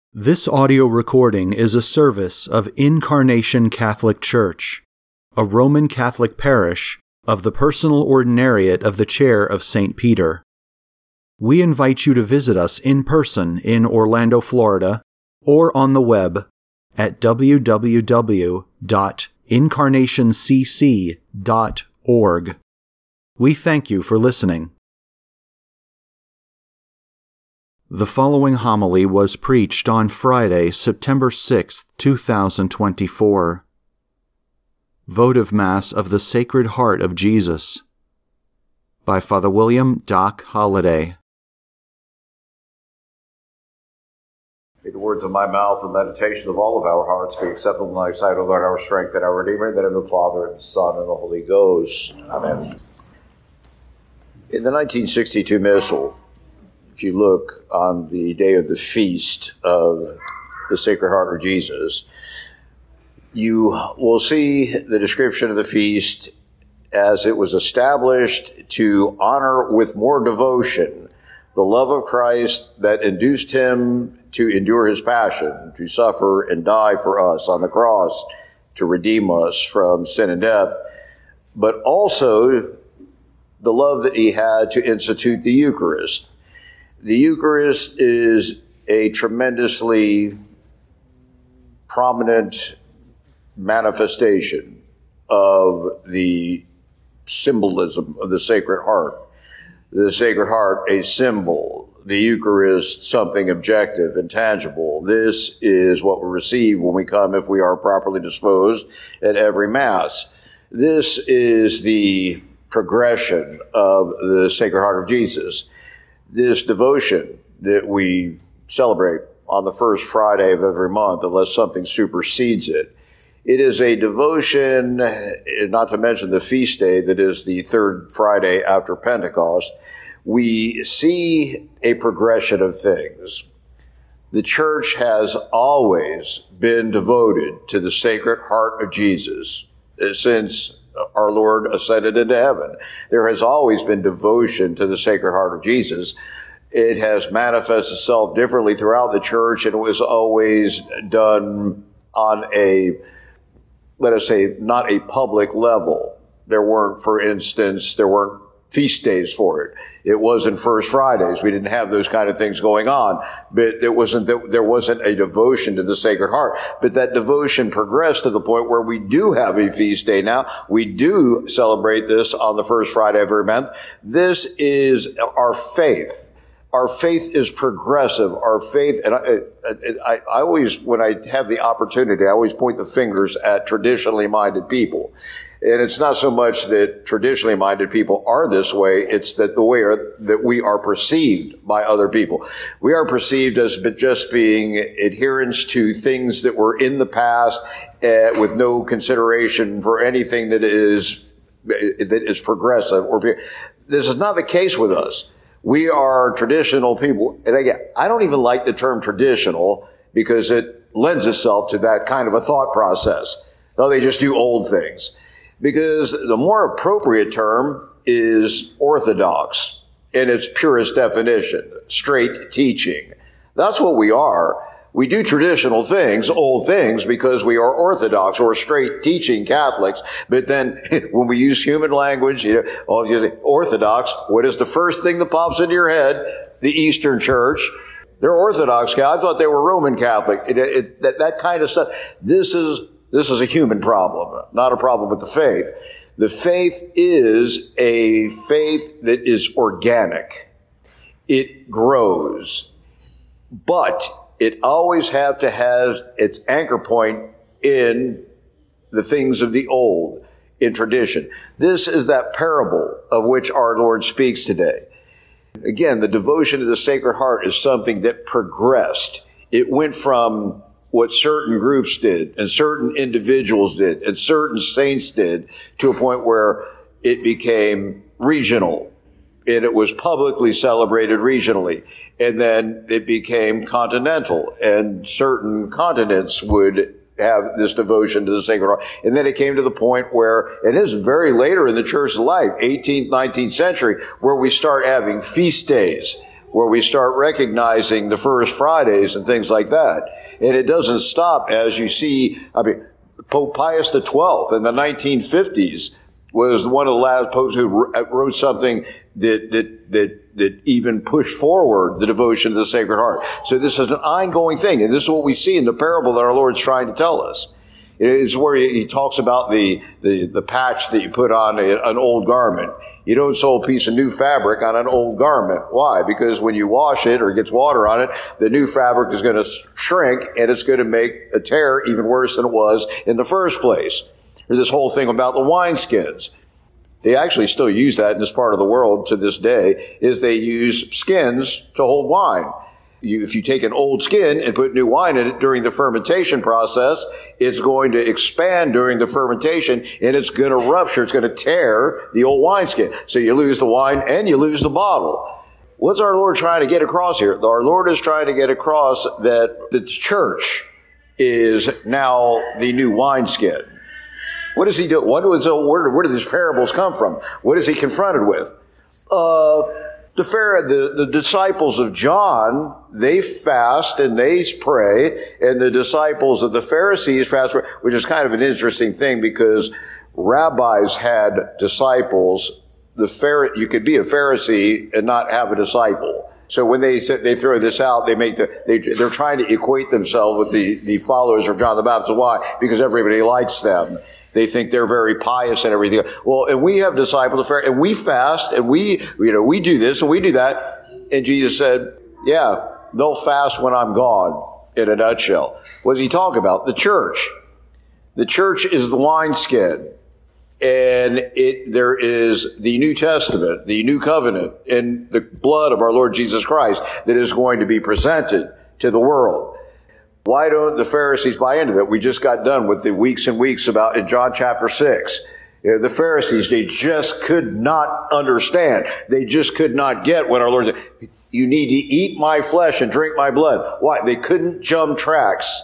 This audio recording is a service of Incarnation Catholic Church, a Roman Catholic parish of the Personal Ordinariate of the Chair of St. Peter. We invite you to visit us in person in Orlando, Florida, or on the web at www.incarnationcc.org. We thank you for listening. The following homily was preached on Friday, September 6, 2024. Votive Mass of the Sacred Heart of Jesus by Father William Doc Holliday. May the words of my mouth and meditation of all of our hearts be acceptable in thy sight, O Lord, our strength and our Redeemer, that in the Father, and the Son, and the Holy Ghost. Amen. In the 1962 Missal, if you look on the day of the feast of the Sacred Heart of Jesus, you will see the description of the feast as it was established to honor with more devotion the love of Christ that induced him to endure his passion, to suffer and die for us on the cross, to redeem us from sin and death, but also the love that he had to institute the Eucharist. The Eucharist is a tremendously prominent manifestation of the symbolism of the Sacred Heart. The Sacred Heart, a symbol. The Eucharist, something objective and tangible. This is what we receive when we come, if we are properly disposed, at every Mass. This is the progression of the Sacred Heart of Jesus. This devotion that we celebrate on the first Friday of every month, unless something supersedes it, it is a devotion, not to mention the feast day that is the third Friday after Pentecost. We see a progression of things. The Church has always been devoted to the Sacred Heart of Jesus since our Lord ascended into heaven. There has always been devotion to the Sacred Heart of Jesus. It has manifested itself differently throughout the Church, and it was always done on a, let us say, not a public level. There weren't feast days for it. It wasn't First Fridays. We didn't have those kind of things going on. But there wasn't a devotion to the Sacred Heart. But that devotion progressed to the point where we do have a feast day now. We do celebrate this on the first Friday of every month. This is our faith. Our faith is progressive. Our faith, and I always, when I have the opportunity, I always point the fingers at traditionally minded people. And it's not so much that traditionally minded people are this way, it's that the way that we are perceived by other people. We are perceived as just being adherents to things that were in the past, with no consideration for anything that is progressive. This is not the case with us. We are traditional people. And again, I don't even like the term traditional because it lends itself to that kind of a thought process. No, they just do old things. Because the more appropriate term is orthodox in its purest definition, straight teaching. That's what we are. We do traditional things, old things, because we are orthodox or straight teaching Catholics. But then when we use human language, if you say orthodox, what is the first thing that pops into your head? The Eastern Church. They're Orthodox. I thought they were Roman Catholic. That kind of stuff. This is a human problem, not a problem with the faith. The faith is a faith that is organic. It grows. But it always have to have its anchor point in the things of the old, in tradition. This is that parable of which our Lord speaks today. Again, the devotion to the Sacred Heart is something that progressed. It went from what certain groups did and certain individuals did and certain saints did to a point where it became regional, and it was publicly celebrated regionally. And then it became continental, and certain continents would have this devotion to the Sacred Heart. And then it came to the point where, it is very later in the Church's life, 18th, 19th century, where we start having feast days. where we start recognizing the first Fridays and things like that. And it doesn't stop, as you see. I mean, Pope Pius XII in the 1950s was one of the last popes who wrote something that even pushed forward the devotion to the Sacred Heart. So this is an ongoing thing, and this is what we see in the parable that our Lord's trying to tell us. It's where he talks about the patch that you put on an old garment. You don't sew a piece of new fabric on an old garment. Why? Because when you wash it or it gets water on it, the new fabric is going to shrink and it's going to make a tear even worse than it was in the first place. There's this whole thing about the wineskins. They actually still use that in this part of the world to this day, is they use skins to hold wine. If you take an old skin and put new wine in it during the fermentation process, it's going to expand during the fermentation and it's going to rupture. It's going to tear the old wineskin. So you lose the wine and you lose the bottle. What's our Lord trying to get across here? Our Lord is trying to get across that the church is now the new wineskin. What does he do? Where do these parables come from? What is he confronted with? The disciples of John, they fast and they pray, and the disciples of the Pharisees fast, which is kind of an interesting thing because rabbis had disciples. You could be a Pharisee and not have a disciple. So when they throw this out, they're trying to equate themselves with the followers of John the Baptist. Why? Because everybody likes them. They think they're very pious and everything. Well, and we have disciples, and we fast, and we do this and we do that. And Jesus said, yeah, they'll fast when I'm gone, in a nutshell. What does he talk about? The church. The church is the wineskin. And there is the New Testament, the New Covenant, and the blood of our Lord Jesus Christ that is going to be presented to the world. Why don't the Pharisees buy into that? We just got done with the weeks and weeks about in John chapter 6. The Pharisees, they just could not understand. They just could not get what our Lord said. You need to eat my flesh and drink my blood. Why? They couldn't jump tracks.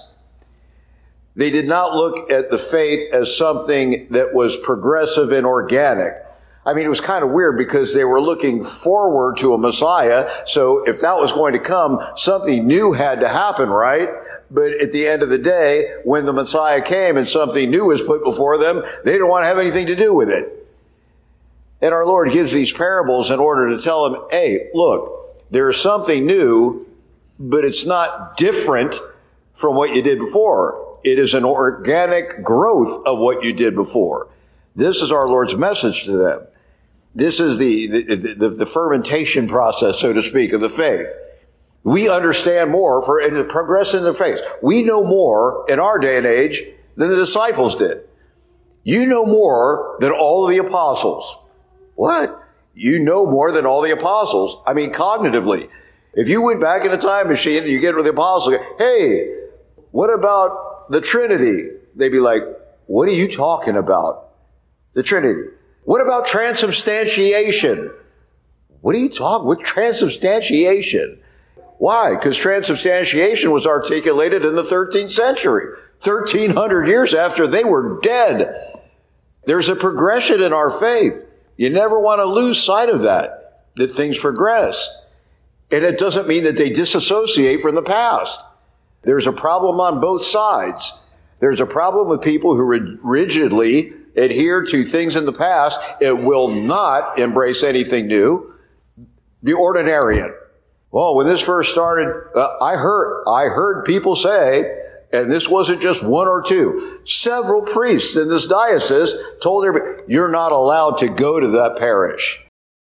They did not look at the faith as something that was progressive and organic. I mean, it was kind of weird because they were looking forward to a Messiah. So if that was going to come, something new had to happen, right? But at the end of the day, when the Messiah came and something new was put before them, they didn't want to have anything to do with it. And our Lord gives these parables in order to tell them, hey, look, there's something new, but it's not different from what you did before. It is an organic growth of what you did before. This is our Lord's message to them. This is the fermentation process, so to speak, of the faith. We understand more for progressing in the faith. We know more in our day and age than the disciples did. You know more than all of the apostles. What? You know more than all the apostles. I mean, cognitively. If you went back in a time machine and you get with the apostles, hey, what about the Trinity? They'd be like, what are you talking about? The Trinity. What about transubstantiation? What are you talking with transubstantiation? Why? Because transubstantiation was articulated in the 13th century, 1,300 years after they were dead. There's a progression in our faith. You never want to lose sight of that things progress. And it doesn't mean that they disassociate from the past. There's a problem on both sides. There's a problem with people who rigidly adhere to things in the past and will not embrace anything new. The ordinarian. Well, when this first started, I heard people say, and this wasn't just one or two, several priests in this diocese told everybody, you're not allowed to go to that parish.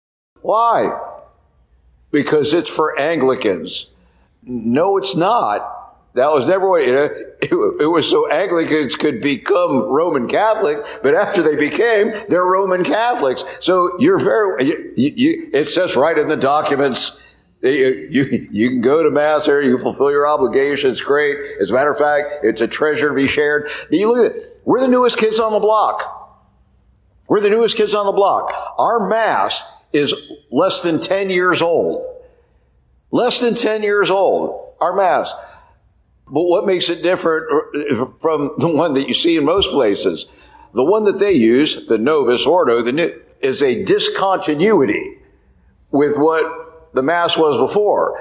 Why? Because it's for Anglicans. No, it's not. That was never what, it was so Anglicans could become Roman Catholic, but after they became, they're Roman Catholics. So it says right in the documents, you can go to Mass there, you fulfill your obligations, great. As a matter of fact, it's a treasure to be shared. You look at it, we're the newest kids on the block. We're the newest kids on the block. Our Mass is less than 10 years old. Less than 10 years old, our Mass. But what makes it different from the one that you see in most places? The one that they use, the Novus Ordo, is a discontinuity with what the Mass was before.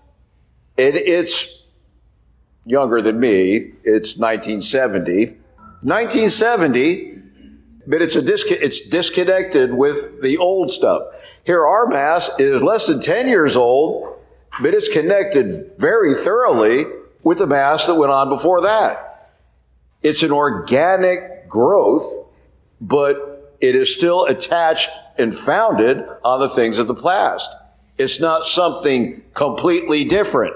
It's younger than me. It's 1970. 1970, but it's disconnected with the old stuff. Here, our Mass is less than 10 years old, but it's connected very thoroughly with the Mass that went on before that. It's an organic growth, but it is still attached and founded on the things of the past. It's not something completely different.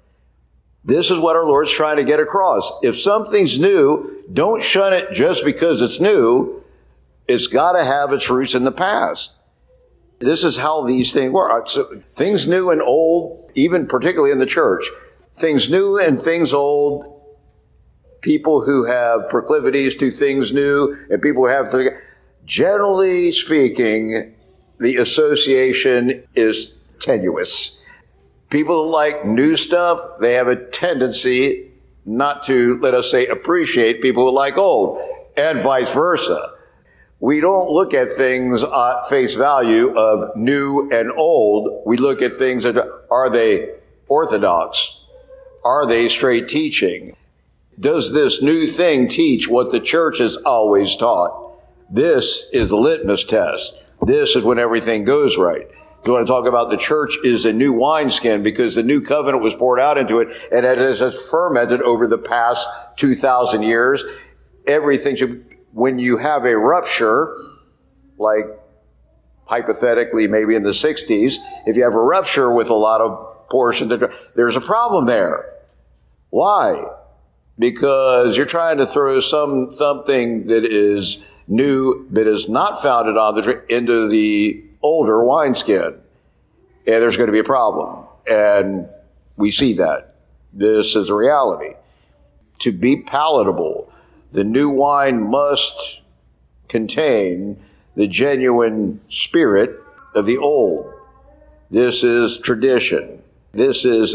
This is what our Lord's trying to get across. If something's new, don't shun it just because it's new. It's got to have its roots in the past. This is how these things work. So, things new and old, even particularly in the church, things new and things old, people who have proclivities to things new and people who have, generally speaking, the association is tenuous. People who like new stuff, they have a tendency not to, let us say, appreciate people who like old, and vice versa. We don't look at things at face value of new and old. We look at things that are they orthodox? Are they straight teaching? Does this new thing teach what the church has always taught? This is the litmus test. This is when everything goes right. You want to talk about the church is a new wineskin because the new covenant was poured out into it, and it has fermented over the past 2,000 years. Everything should, when you have a rupture, like hypothetically maybe in the 60s, if you have a rupture with a lot of portions, there's a problem there. Why? Because you're trying to throw something that is new but is not founded on into the older wineskin, and there's going to be a problem. And we see that. This is a reality. To be palatable, the new wine must contain the genuine spirit of the old. This is tradition. This is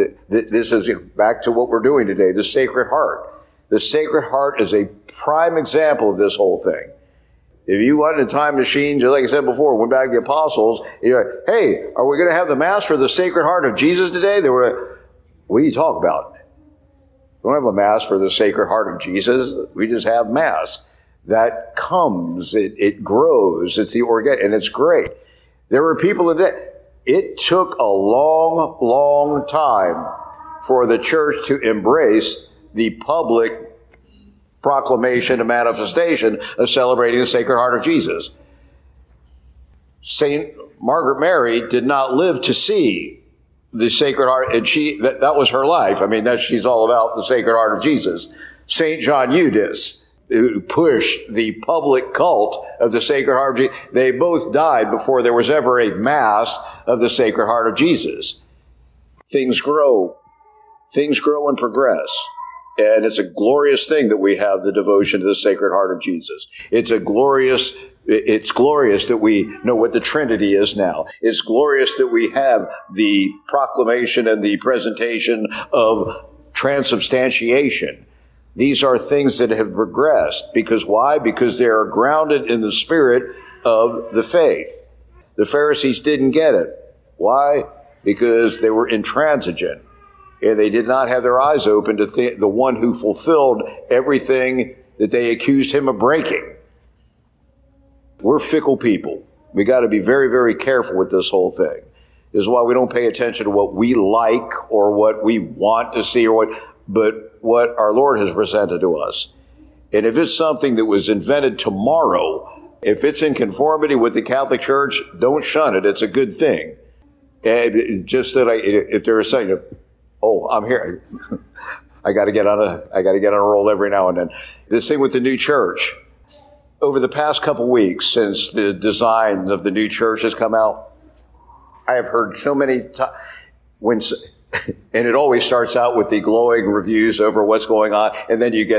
back to what we're doing today, the Sacred Heart. The Sacred Heart is a prime example of this whole thing. If you wanted a time machine, just like I said before, went back to the apostles, you're like, hey, are we going to have the Mass for the Sacred Heart of Jesus today? They were like, what are you talking about? We don't have a Mass for the Sacred Heart of Jesus. We just have Mass. That comes, it grows, it's the organic, and it's great. There were people that it took a long, long time for the church to embrace the public proclamation and manifestation of celebrating the Sacred Heart of Jesus. Saint Margaret Mary did not live to see the Sacred Heart, and that was her life. I mean, she's all about the Sacred Heart of Jesus. Saint John Eudes, who pushed the public cult of the Sacred Heart of Jesus, they both died before there was ever a Mass of the Sacred Heart of Jesus. Things grow and progress. And it's a glorious thing that we have the devotion to the Sacred Heart of Jesus. It's glorious that we know what the Trinity is now. It's glorious that we have the proclamation and the presentation of transubstantiation. These are things that have progressed. Because why? Because they are grounded in the spirit of the faith. The Pharisees didn't get it. Why? Because they were intransigent. And they did not have their eyes open to the one who fulfilled everything that they accused him of breaking. We're fickle people. We got to be very, very careful with this whole thing. This is why we don't pay attention to what we like or what we want to see but what our Lord has presented to us. And if it's something that was invented tomorrow, if it's in conformity with the Catholic Church, don't shun it. It's a good thing. And just that if there is something, I'm here. I got to get on a roll every now and then. This thing with the new church. Over the past couple weeks, since the design of the new church has come out, I have heard so many times and it always starts out with the glowing reviews over what's going on, and then you get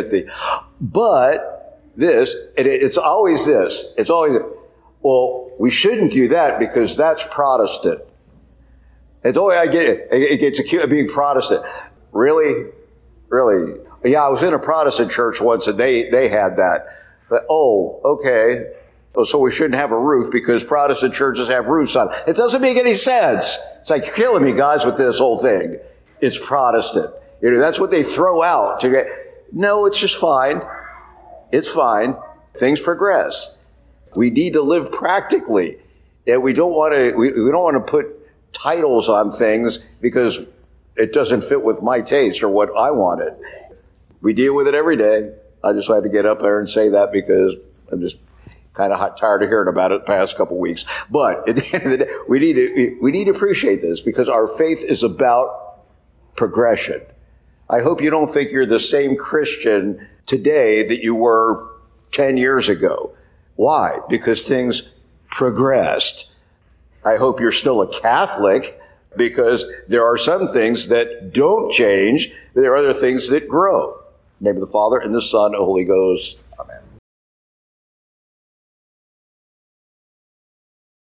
but this, it's always this. It's always, well, we shouldn't do that because that's Protestant. It's always, I get it. It gets accused of being Protestant. Really? Really? Yeah, I was in a Protestant church once and they had that. But, okay. so we shouldn't have a roof because Protestant churches have roofs on. It doesn't make any sense. It's like, you're killing me, guys, with this whole thing. It's Protestant. That's what they throw out to get. No, it's just fine. It's fine. Things progress. We need to live practically. And we don't want to put titles on things because it doesn't fit with my taste or what I wanted. We deal with it every day. I just had to get up there and say that because I'm just kind of tired of hearing about it the past couple weeks. But at the end of the day, we need to appreciate this because our faith is about progression. I hope you don't think you're the same Christian today that you were 10 years ago. Why? Because things progressed. I hope you're still a Catholic because there are some things that don't change. There are other things that grow. In the name of the Father, and the Son, and the Holy Ghost.